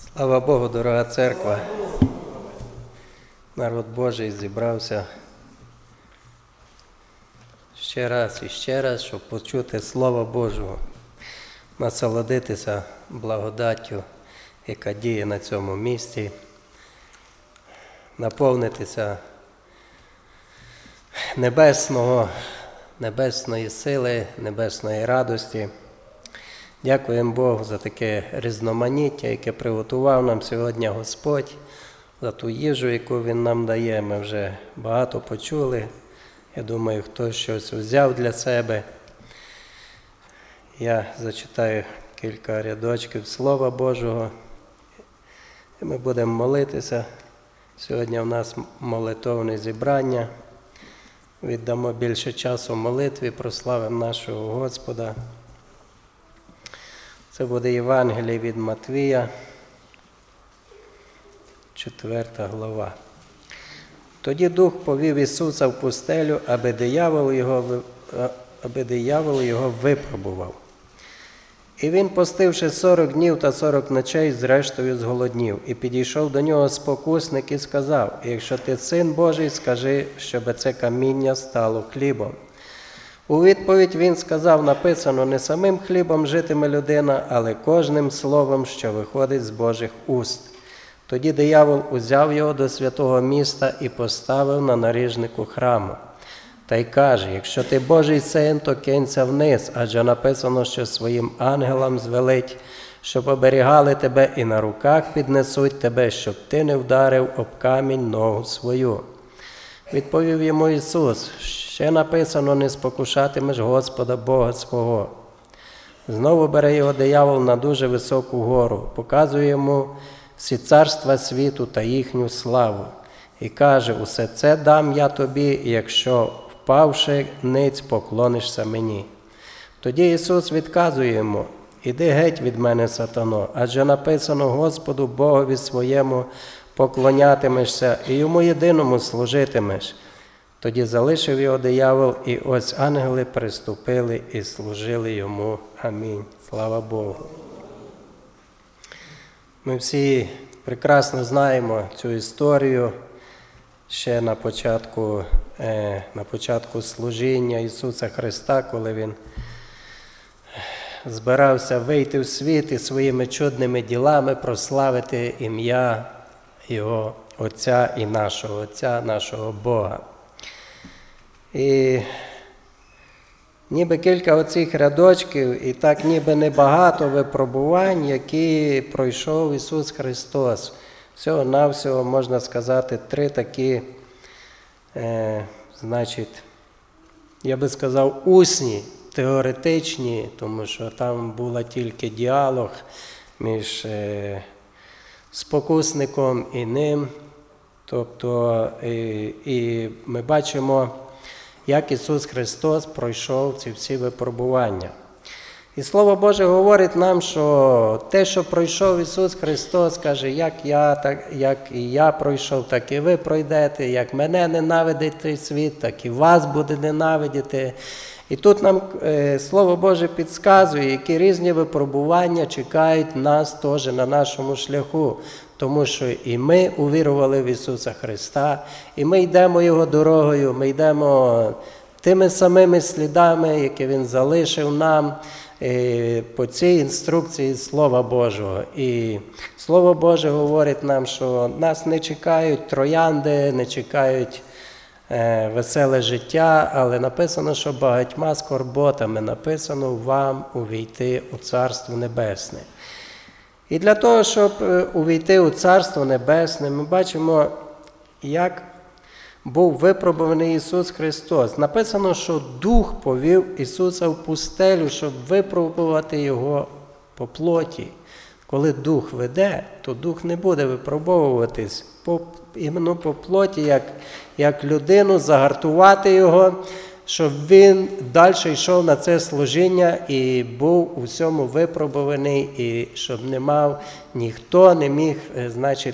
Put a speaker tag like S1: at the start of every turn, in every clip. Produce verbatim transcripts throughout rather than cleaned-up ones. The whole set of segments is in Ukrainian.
S1: Слава Богу, дорога церква! Народ Божий зібрався ще раз і ще раз, щоб почути Слово Божого, насолодитися благодаттю, яка діє на цьому місці, наповнитися небесного, небесної сили, небесної радості. Дякуємо Богу за таке різноманіття, яке приготував нам сьогодні Господь, за ту їжу, яку Він нам дає. Ми вже багато почули. Я думаю, хтось щось взяв для себе. Я зачитаю кілька рядочків Слова Божого. І ми будемо молитися. Сьогодні у нас молитовне зібрання. Віддамо більше часу молитві, прославимо нашого Господа. Це буде Євангеліє від Матвія, четверта глава. Тоді Дух повів Ісуса в пустелю, аби диявол його, аби диявол його випробував. І Він, постивши сорок днів та сорок ночей, зрештою зголоднів. І підійшов до нього спокусник і сказав: «Якщо ти Син Божий, скажи, щоб це каміння стало хлібом». У відповідь він сказав: написано, не самим хлібом житиме людина, але кожним словом, що виходить з Божих уст. Тоді диявол узяв його до святого міста і поставив на наріжнику храму. Та й каже: якщо ти Божий син, то кинься вниз, адже написано, що своїм ангелам звелить, щоб оберігали тебе і на руках піднесуть тебе, щоб ти не вдарив об камінь ногу свою. Відповів йому Ісус: ще написано, не спокушатимеш Господа Бога свого. Знову бере його диявол на дуже високу гору, показує йому всі царства світу та їхню славу. І каже: усе це дам я тобі, якщо, впавши ниць, поклонишся мені. Тоді Ісус відказує йому: іди геть від мене, сатано, адже написано, Господу Богові своєму поклонятимешся і йому єдиному служитимеш. Тоді залишив його диявол, і ось ангели приступили і служили йому. Амінь. Слава Богу. Ми всі прекрасно знаємо цю історію ще на початку, е, на початку служіння Ісуса Христа, коли Він збирався вийти в світ і своїми чудними ділами прославити ім'я Його Отця і нашого Отця, нашого Бога. І ніби кілька оцих рядочків, і так ніби небагато випробувань, які пройшов Ісус Христос. Всього-навсього, можна сказати, три такі, е, значить, я би сказав, усні, теоретичні, тому що там був тільки діалог між е, спокусником і ним. Тобто, і, і ми бачимо, як Ісус Христос пройшов ці всі випробування. І Слово Боже говорить нам, що те, що пройшов Ісус Христос, каже, як я, так, як і я пройшов, так і ви пройдете, як мене ненавидить цей світ, так і вас буде ненавидіти. І тут нам е, Слово Боже підказує, які різні випробування чекають нас теж на нашому шляху. Тому що і ми увірували в Ісуса Христа, і ми йдемо Його дорогою, ми йдемо тими самими слідами, які Він залишив нам е, по цій інструкції Слова Божого. І Слово Боже говорить нам, що нас не чекають троянди, не чекають е, веселе життя, але написано, що багатьма скорботами написано вам увійти у Царство Небесне. І для того, щоб увійти у Царство Небесне, ми бачимо, як був випробуваний Ісус Христос. Написано, що Дух повів Ісуса в пустелю, щоб випробувати Його по плоті. Коли Дух веде, то Дух не буде випробовуватись по, іменно по плоті, як, як людину, загартувати Його, щоб він далі йшов на це служіння і був у всьому випробуваний, і щоб не мав, ніхто не міг, значить,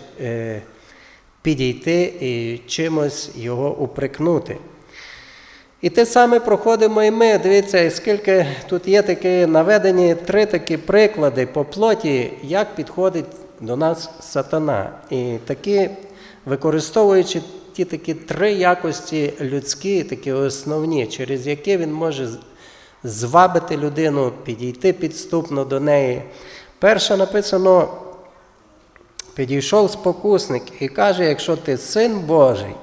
S1: підійти і чимось його упрекнути. І те саме проходимо і ми. Дивіться, скільки тут є такі наведені три такі приклади по плоті, як підходить до нас сатана. І такі, використовуючи ті такі три якості людські, такі основні, через які він може звабити людину, підійти підступно до неї. Перше написано, підійшов спокусник і каже, якщо ти син Божий,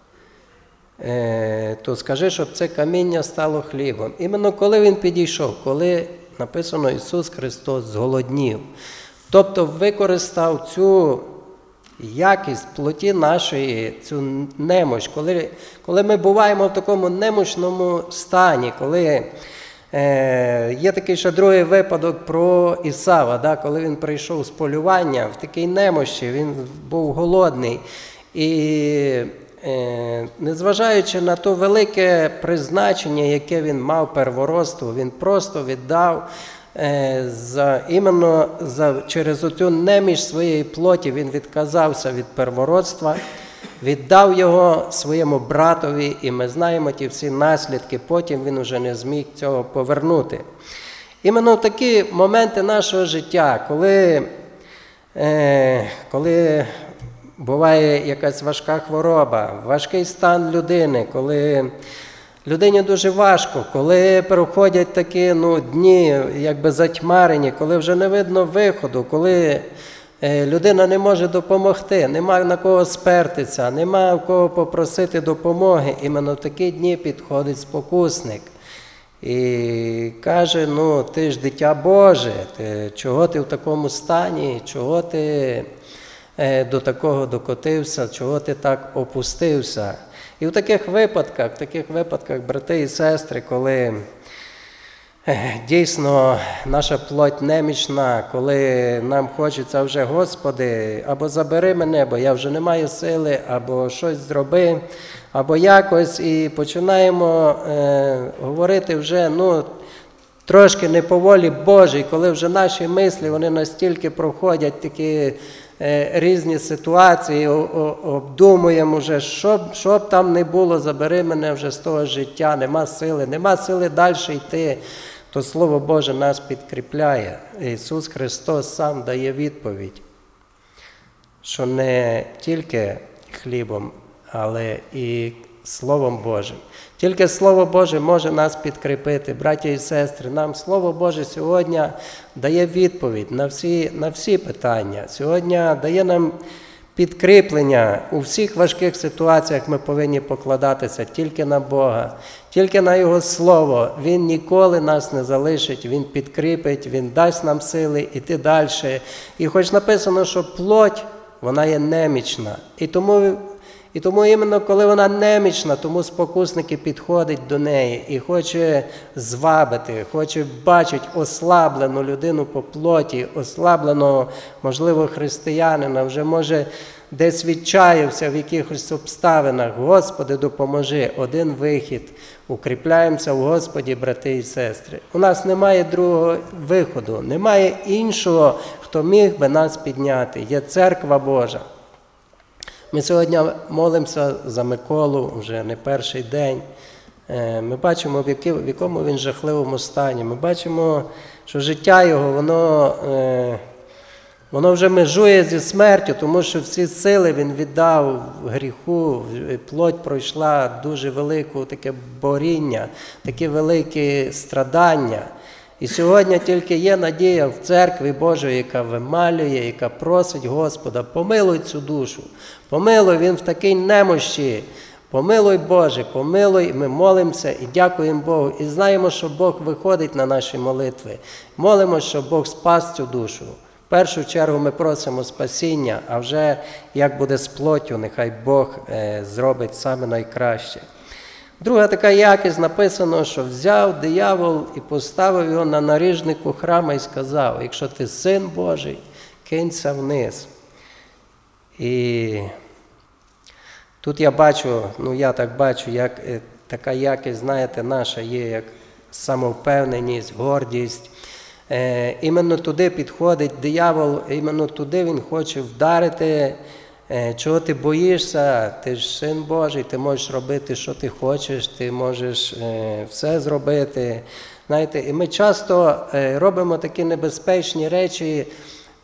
S1: то скажи, щоб це каміння стало хлібом. Іменно коли він підійшов, коли написано Ісус Христос зголоднів, тобто використав цю якість плоті нашої, цю немощ, коли, коли ми буваємо в такому немощному стані, коли е, є такий ще другий випадок про Ісава, да, коли він прийшов з полювання в такій немощі, він був голодний. І е, незважаючи на то велике призначення, яке він мав первородство, він просто віддав За, іменно за, через оцю неміж своєї плоті він відказався від первородства, віддав його своєму братові, і ми знаємо ті всі наслідки, потім він уже не зміг цього повернути. Іменно в такі моменти нашого життя, коли, е, коли буває якась важка хвороба, важкий стан людини, коли людині дуже важко, коли проходять такі ну, дні, якби затьмарені, коли вже не видно виходу, коли е, людина не може допомогти, немає на кого спертися, немає в кого попросити допомоги. Іменно в такі дні підходить спокусник і каже, ну ти ж дитя Боже, ти, чого ти в такому стані, чого ти е, до такого докотився, чого ти так опустився. І в таких випадках, в таких випадках, брати і сестри, коли дійсно наша плоть немічна, коли нам хочеться вже, Господи, або забери мене, бо я вже не маю сили, або щось зроби, або якось, і починаємо е, говорити вже, ну, трошки не по волі Божій, коли вже наші мислі, вони настільки проходять такі різні ситуації, обдумуємо вже, що, що б там не було, забери мене вже з того життя, нема сили, нема сили далі йти, то Слово Боже нас підкріпляє. Ісус Христос сам дає відповідь, що не тільки хлібом, але і Словом Божим. Тільки Слово Боже може нас підкріпити, браті і сестри. Нам Слово Боже сьогодні дає відповідь на всі, на всі питання. Сьогодні дає нам підкріплення. У всіх важких ситуаціях ми повинні покладатися тільки на Бога, тільки на Його Слово. Він ніколи нас не залишить, Він підкріпить, Він дасть нам сили йти далі. І хоч написано, що плоть, вона є немічна. І тому І тому іменно коли вона немічна, тому спокусники підходять до неї і хоче звабити, хоче бачити ослаблену людину по плоті, ослабленого, можливо, християнина, вже може десь відчаявся в якихось обставинах. Господи, допоможи, один вихід. Укріпляємося в Господі, брати і сестри. У нас немає другого виходу, немає іншого, хто міг би нас підняти. Є Церква Божа. Ми сьогодні молимося за Миколу вже не перший день. Ми бачимо, в якому він жахливому стані. Ми бачимо, що життя його, воно, воно вже межує зі смертю, тому що всі сили він віддав гріху, плоть пройшла дуже велике таке боріння, такі великі страдання. І сьогодні тільки є надія в Церкві Божої, яка вималює, яка просить Господа, помилуй цю душу, помилуй, він в такій немощі, помилуй Боже, помилуй, ми молимося і дякуємо Богу. І знаємо, що Бог виходить на наші молитви. Молимо, щоб Бог спас цю душу. В першу чергу ми просимо спасіння, а вже як буде з плоттю, нехай Бог е, зробить саме найкраще. Друга така якість, написано, що взяв диявол і поставив його на наріжнику храма і сказав, якщо ти син Божий, кинься вниз. І тут я бачу, ну я так бачу, як така якість, знаєте, наша є, як самовпевненість, гордість. Е, іменно туди підходить диявол, іменно туди він хоче вдарити. Чого ти боїшся? Ти ж син Божий, ти можеш робити, що ти хочеш, ти можеш е, все зробити. Знаєте, і ми часто е, робимо такі небезпечні речі,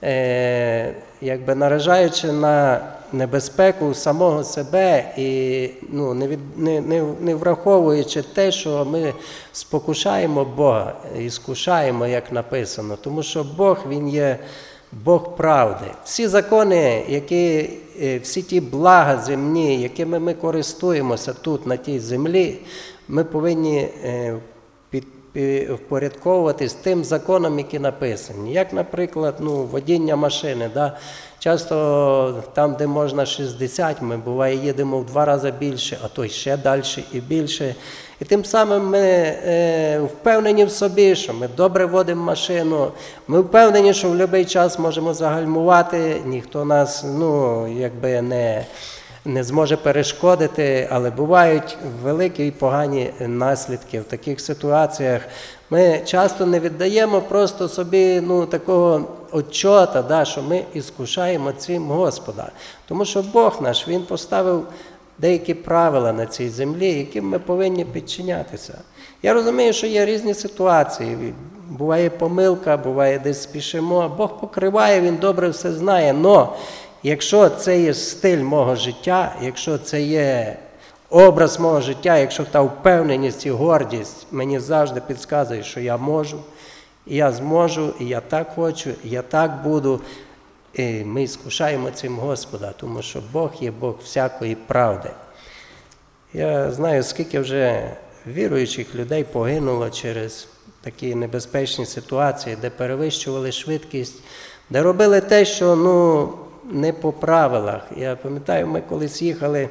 S1: е, якби наражаючи на небезпеку самого себе і ну, не, від, не, не, не враховуючи те, що ми спокушаємо Бога, і скушаємо, як написано, тому що Бог, Він є Бог правди. Всі закони, які, всі ті блага земні, якими ми користуємося тут, на тій землі, ми повинні під, впорядковуватись тим законом, які написані. Як, наприклад, ну, водіння машини. Да? Часто там, де можна шістдесят, ми, буває, їдемо в два рази більше, а то й ще далі і більше. І тим самим ми е, впевнені в собі, що ми добре водимо машину, ми впевнені, що в будь-який час можемо загальмувати, ніхто нас, ну, якби не, не зможе перешкодити, але бувають великі і погані наслідки в таких ситуаціях. Ми часто не віддаємо просто собі, ну, такого отчота, да, що ми іскушаємо цим Господа. Тому що Бог наш, Він поставив деякі правила на цій землі, яким ми повинні підчинятися. Я розумію, що є різні ситуації. Буває помилка, буває десь спішимо. Бог покриває, Він добре все знає. Але якщо це є стиль мого життя, якщо це є образ мого життя, якщо та впевненість і гордість мені завжди підказує, що я можу, і я зможу, і я так хочу, і я так буду, і ми іскушаємо цим Господа, тому що Бог є Бог всякої правди. Я знаю, скільки вже віруючих людей погинуло через такі небезпечні ситуації, де перевищували швидкість, де робили те, що, ну, не по правилах. Я пам'ятаю, ми колись їхали,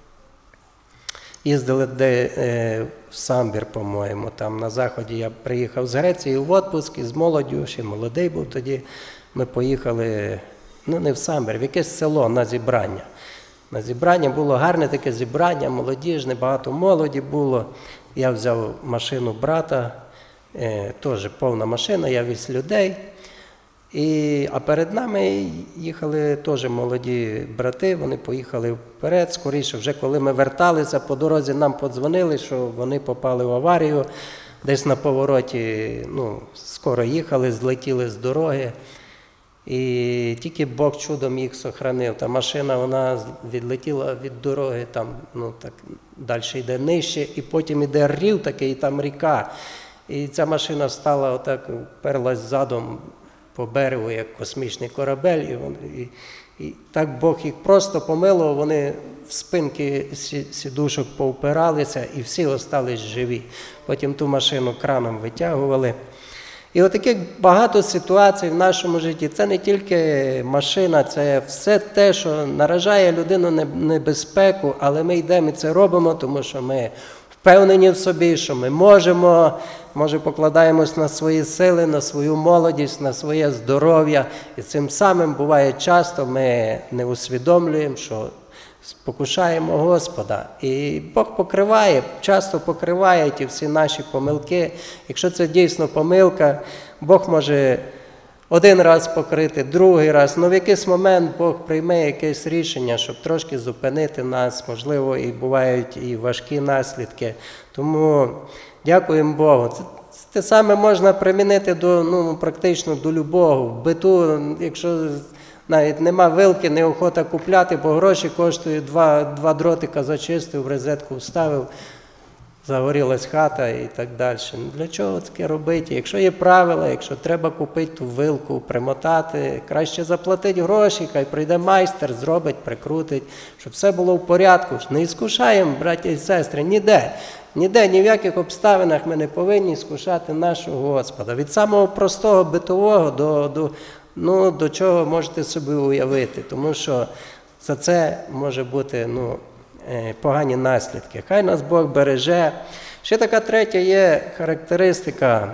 S1: їздили де, е, в Самбір, по-моєму, там на Заході. Я приїхав з Греції в відпуск із молоддю, ще молодий був тоді. Ми поїхали, ну не в Самбір, в якесь село на зібрання. На зібрання було гарне таке зібрання, молодіжне, багато молоді було. Я взяв машину брата, е, теж повна машина, я віз людей. І, а перед нами їхали теж молоді брати, вони поїхали вперед, скоріше, вже коли ми верталися, по дорозі нам подзвонили, що вони попали в аварію, десь на повороті, ну, скоро їхали, злетіли з дороги. І тільки Бог чудом їх сохранив. Та машина, вона відлетіла від дороги, там, ну, так, далі йде нижче, і потім йде рів такий, там ріка. І ця машина стала отак, вперлась задом по берегу, як космічний корабель, і, вони, і, і так Бог їх просто помилував, вони в спинки сідушок повпиралися, і всі остались живі. Потім ту машину краном витягували. І от таких багато ситуацій в нашому житті. Це не тільки машина, це все те, що наражає людину на небезпеку, але ми йдемо і це робимо, тому що ми впевнені в собі, що ми можемо, може покладаємось на свої сили, на свою молодість, на своє здоров'я. І цим самим буває часто ми не усвідомлюємо, що спокушаємо Господа. І Бог покриває, часто покриває ті всі наші помилки. Якщо це дійсно помилка, Бог може один раз покрити, другий раз. Ну в якийсь момент Бог прийме якесь рішення, щоб трошки зупинити нас. Можливо, і бувають і важкі наслідки. Тому дякуємо Богу. Це, те саме можна примінити до, ну, практично до любого. В биту, якщо навіть нема вилки, неохота купляти, бо гроші коштують, два, два дротика зачистив, в розетку вставив, загорілась хата і так далі. Для чого таке робити? Якщо є правила, якщо треба купити ту вилку, примотати, краще заплатити гроші, хай прийде майстер, зробить, прикрутить, щоб все було в порядку. Не іскушаємо, браття і сестри, ніде. Ніде, ні в яких обставинах ми не повинні іскушати нашого Господа. Від самого простого битового до, до, ну, до чого можете собі уявити. Тому що за це може бути, ну, погані наслідки. Хай нас Бог береже. Ще така третя є характеристика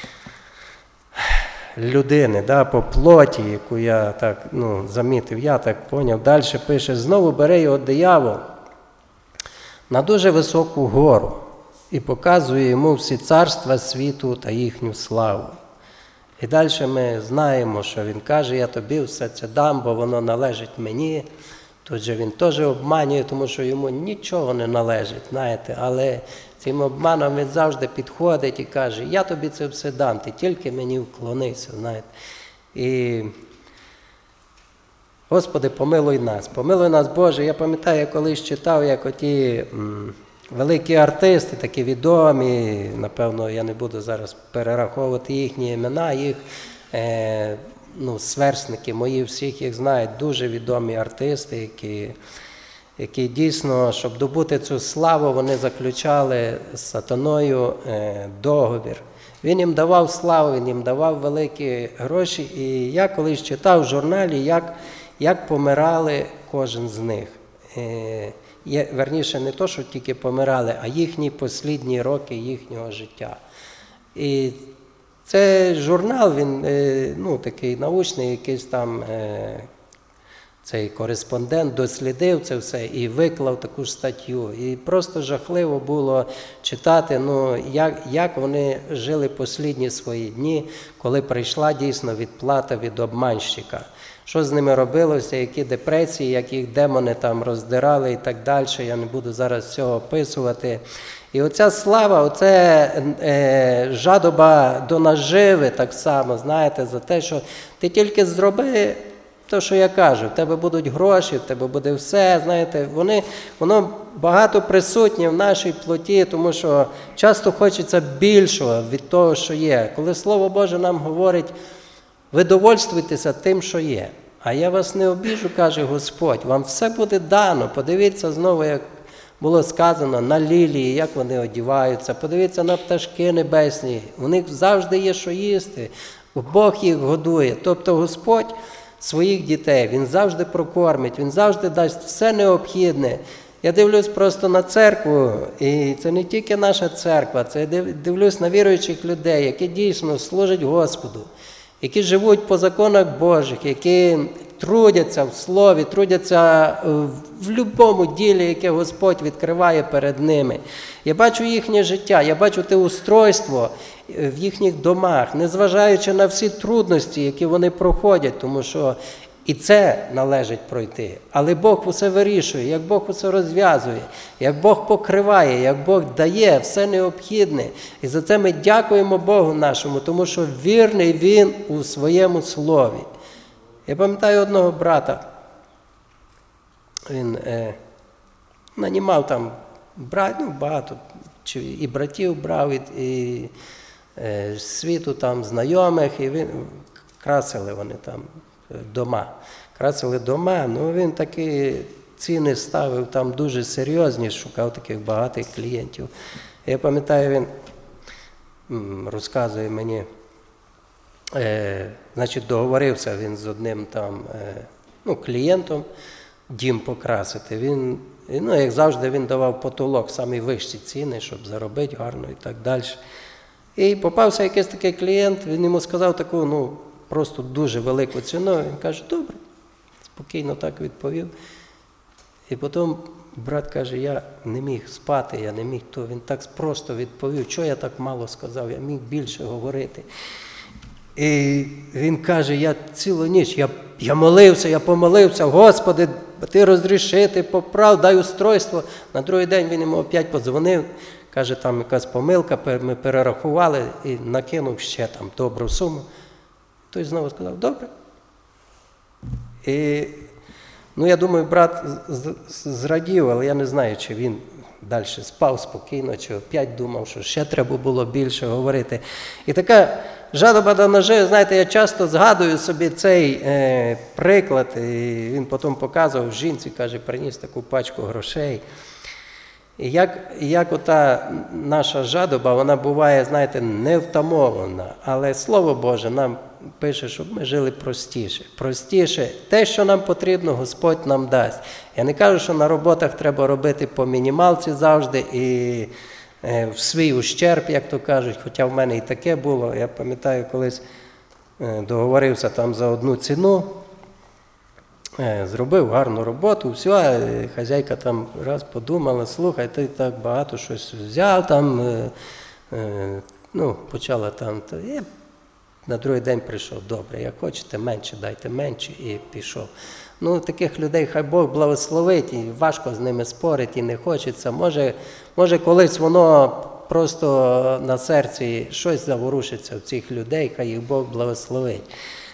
S1: людини, да, по плоті, яку я так, ну, замітив, я так поняв. Далі пише: знову бере його диявол на дуже високу гору і показує йому всі царства світу та їхню славу. І далі ми знаємо, що він каже: я тобі все це дам, бо воно належить мені. Тут же він теж обманює, тому що йому нічого не належить, знаєте, але цим обманом він завжди підходить і каже: я тобі це все дам, ти тільки мені вклонися, знаєте. І Господи, помилуй нас, помилуй нас, Боже. Я пам'ятаю, я колись читав, як оті м, великі артисти, такі відомі, напевно, я не буду зараз перераховувати їхні імена, їх е, ну, сверстники мої, всіх їх знають, дуже відомі артисти, які, які дійсно, щоб добути цю славу, вони заключали з сатаною е, договір. Він їм давав славу, він їм давав великі гроші, і я колись читав в журналі, як як помирали кожен з них. Е, є, верніше, не то, що тільки помирали, а їхні послідні роки їхнього життя. І цей журнал, він е, ну, такий научний, якийсь там е, цей кореспондент дослідив це все і виклав таку ж статтю. І просто жахливо було читати, ну, як, як вони жили послідні свої дні, коли прийшла дійсно відплата від обманщика. Що з ними робилося, які депресії, як їх демони там роздирали і так далі. Я не буду зараз цього описувати. І оця слава, оце е, жадоба до наживи так само, знаєте, за те, що ти тільки зроби те, що я кажу, в тебе будуть гроші, в тебе буде все, знаєте, вони, воно багато присутнє в нашій плоті, тому що часто хочеться більшого від того, що є. Коли Слово Боже нам говорить, ви довольствуйтеся тим, що є. А я вас не обіжу, каже Господь, вам все буде дано. Подивіться знову, як було сказано, на лілії, як вони одіваються. Подивіться на пташки небесні. У них завжди є що їсти. Бог їх годує. Тобто Господь своїх дітей, Він завжди прокормить, Він завжди дасть все необхідне. Я дивлюсь просто на церкву, і це не тільки наша церква, це я дивлюсь на віруючих людей, які дійсно служать Господу, які живуть по законах Божих, які трудяться в слові, трудяться в будь-якому ділі, яке Господь відкриває перед ними. Я бачу їхнє життя, я бачу те устройство в їхніх домах, незважаючи на всі трудності, які вони проходять, тому що і це належить пройти. Але Бог усе вирішує, як Бог усе розв'язує, як Бог покриває, як Бог дає все необхідне. І за це ми дякуємо Богу нашому, тому що вірний Він у своєму слові. Я пам'ятаю одного брата, він е, нанімав там брат, ну, багато, і братів брав, і, і е, світу там знайомих, і він, красили вони там дома. Красили дома, ну він такі ціни ставив там дуже серйозні, шукав таких багатих клієнтів. Я пам'ятаю, він м, розказує мені, е, значить, договорився він з одним там, е, ну, клієнтом дім покрасити. Він, ну, як завжди, він давав потолок, самі вищі ціни, щоб заробити гарно і так далі. І попався якийсь такий клієнт, він йому сказав таку, ну, просто дуже велику ціну. Він каже, добре, спокійно так відповів. І потім брат каже, я не міг спати, я не міг то. Він так просто відповів, що я так мало сказав, я міг більше говорити. І він каже, я цілу ніч, я, я молився, я помолився, Господи, ти розріши, ти поправ, дай устройство. На другий день він йому опять подзвонив, каже, там якась помилка, ми перерахували і накинув ще там добру суму. Той знову сказав, добре. І, ну, я думаю, брат зрадів, але я не знаю, чи він далі спав спокійно, чи опять думав, що ще треба було більше говорити. І така жадоба до ножа, знаєте, я часто згадую собі цей е, приклад, і він потім показував жінці, каже, приніс таку пачку грошей. І як, як ота наша жадоба, вона буває, знаєте, невтамована, але Слово Боже нам пише, щоб ми жили простіше. Простіше. Те, що нам потрібно, Господь нам дасть. Я не кажу, що на роботах треба робити по мінімалці завжди і е, в свій ущерб, як то кажуть, хоча в мене і таке було. Я пам'ятаю, колись е, договорився там за одну ціну, е, зробив гарну роботу, все, хазяйка там раз подумала, слухай, ти так багато щось взяв, там, е, е, ну, почала там, то, я на другий день прийшов, добре, як хочете менше, дайте менше, і пішов. Ну, таких людей хай Бог благословить, і важко з ними спорити, і не хочеться. Може, може колись воно просто на серці щось заворушиться в цих людей, хай їх Бог благословить.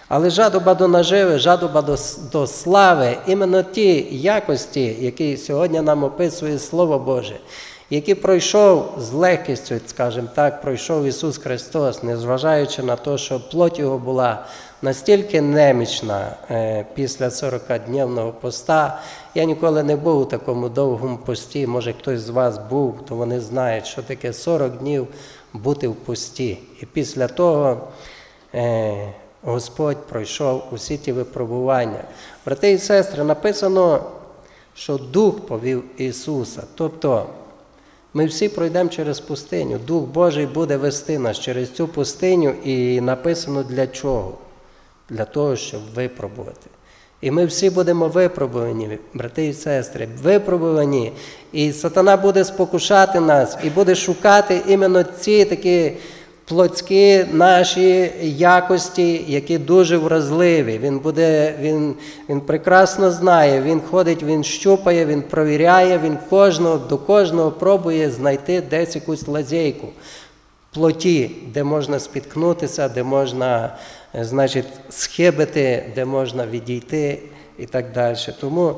S1: Але жадоба до наживи, жадоба до, до слави, іменно ті якості, які сьогодні нам описує Слово Боже, які пройшов з легкістю, скажімо так, пройшов Ісус Христос, незважаючи на те, що плоть Його була настільки немічна е, після сорокадневного поста. Я ніколи не був у такому довгому пості, може хтось з вас був, то вони знають, що таке сорок днів бути в пості. І після того е, Господь пройшов усі ті випробування. Брати і сестри, написано, що Дух повів Ісуса, тобто ми всі пройдемо через пустиню. Дух Божий буде вести нас через цю пустиню, і написано для чого? Для того, щоб випробувати. І ми всі будемо випробувані, брати і сестри, випробувані. І сатана буде спокушати нас, і буде шукати іменно ці такі плотські наші якості, які дуже вразливі. Він буде, він, він прекрасно знає, він ходить, він щупає, він провіряє, він кожного, до кожного пробує знайти десь якусь лазейку в плоті, де можна спіткнутися, де можна, значить, схибити, де можна відійти і так далі. Тому,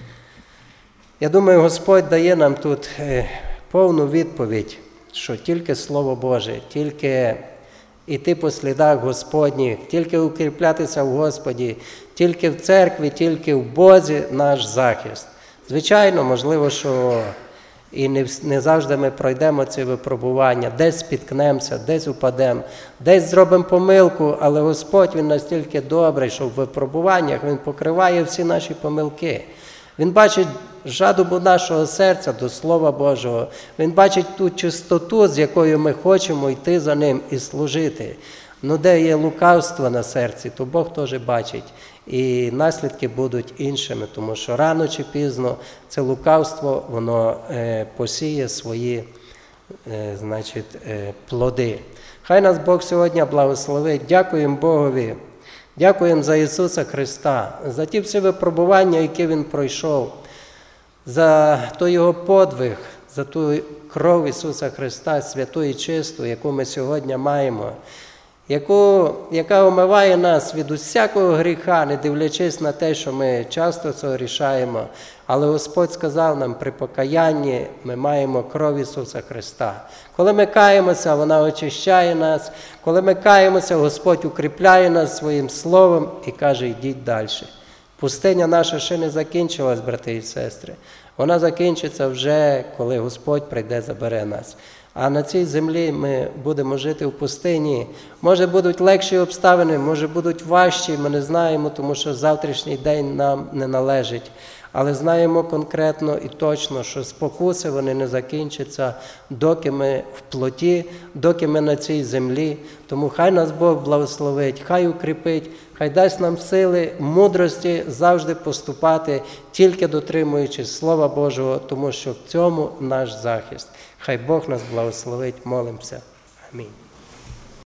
S1: я думаю, Господь дає нам тут повну відповідь, що тільки Слово Боже, тільки йти по слідах Господніх, тільки укріплятися в Господі, тільки в церкві, тільки в Бозі наш захист. Звичайно, можливо, що і не, не завжди ми пройдемо ці випробування, десь спіткнемося, десь упадемо, десь зробимо помилку, але Господь, Він настільки добрий, що в випробуваннях Він покриває всі наші помилки. Він бачить жадобу нашого серця до Слова Божого. Він бачить ту чистоту, з якою ми хочемо йти за Ним і служити. Ну, де є лукавство на серці, то Бог теж бачить. І наслідки будуть іншими, тому що рано чи пізно це лукавство, воно е, посіє свої е, значить, е, плоди. Хай нас Бог сьогодні благословить. Дякуємо Богові. Дякуємо за Ісуса Христа, за ті всі випробування, які Він пройшов, за той Його подвиг, за ту кров Ісуса Христа, святу і чисту, яку ми сьогодні маємо, яку, яка омиває нас від усякого гріха, не дивлячись на те, що ми часто це рішаємо. Але Господь сказав нам, при покаянні ми маємо кров Ісуса Христа. Коли ми каємося, вона очищає нас. Коли ми каємося, Господь укріпляє нас своїм словом і каже, йдіть далі. Пустиня наша ще не закінчилась, брати і сестри. Вона закінчиться вже, коли Господь прийде, забере нас. А на цій землі ми будемо жити в пустині. Може будуть легші обставини, може будуть важчі, ми не знаємо, тому що завтрашній день нам не належить. Але знаємо конкретно і точно, що спокуси вони не закінчаться, доки ми в плоті, доки ми на цій землі. Тому хай нас Бог благословить, хай укріпить, хай дасть нам сили, мудрості завжди поступати, тільки дотримуючись Слова Божого, тому що в цьому наш захист. Хай Бог нас благословить, молимося. Амінь.